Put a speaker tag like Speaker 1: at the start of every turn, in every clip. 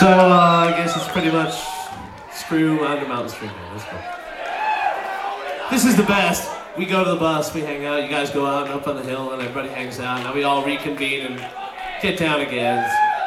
Speaker 1: I guess it's pretty much screw Under Mountain Street. Let's go. This is the best. We go to the bus, we hang out, you guys go out and up on the hill and everybody hangs out. Now we all reconvene and get down again.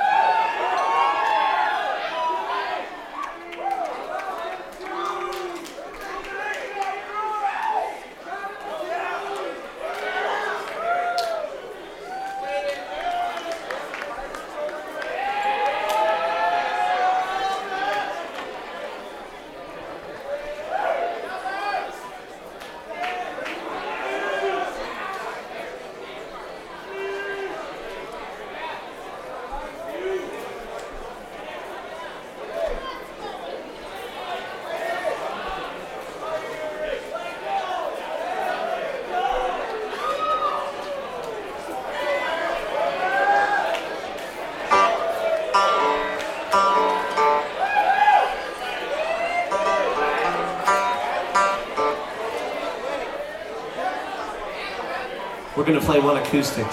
Speaker 1: We're gonna play one acoustic.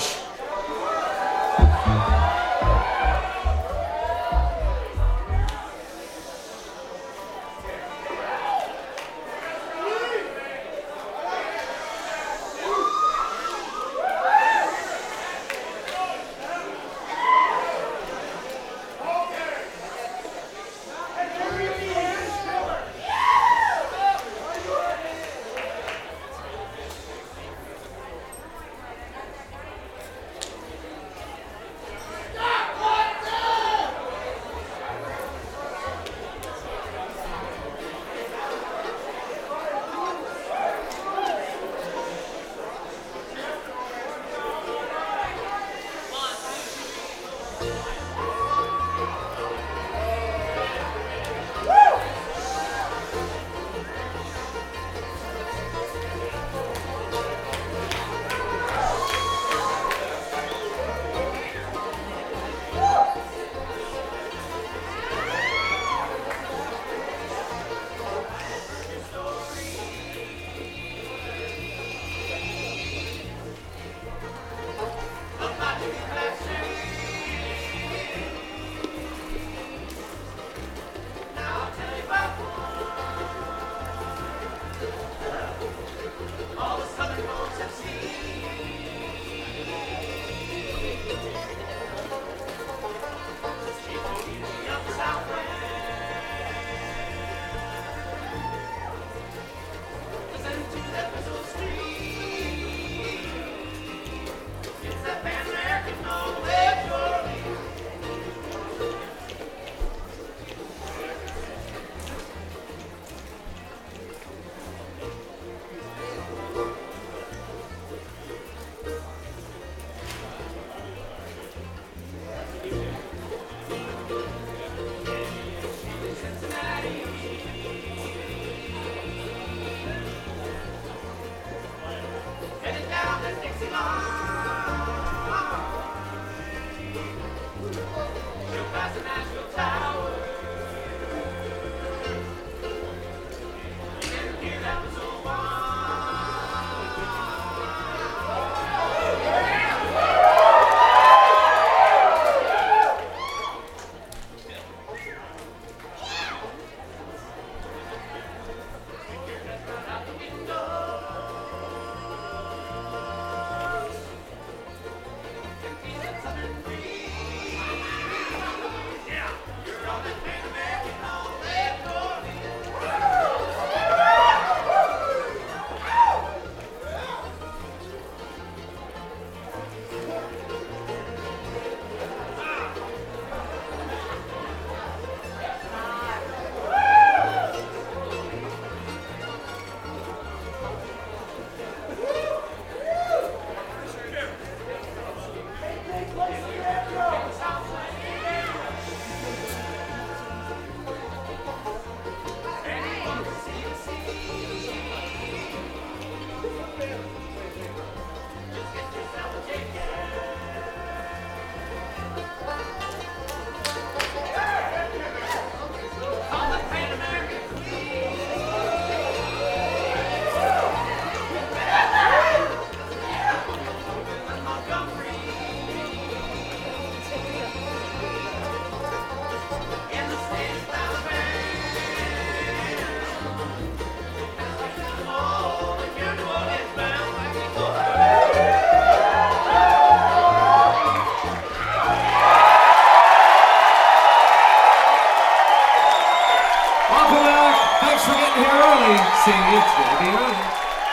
Speaker 1: for getting here early. See, it's gonna be early.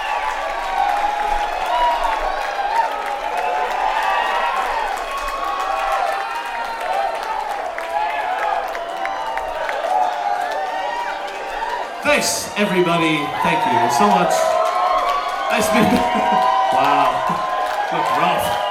Speaker 1: Thanks, everybody. Thank you so much. Nice meeting you. Wow. Look rough.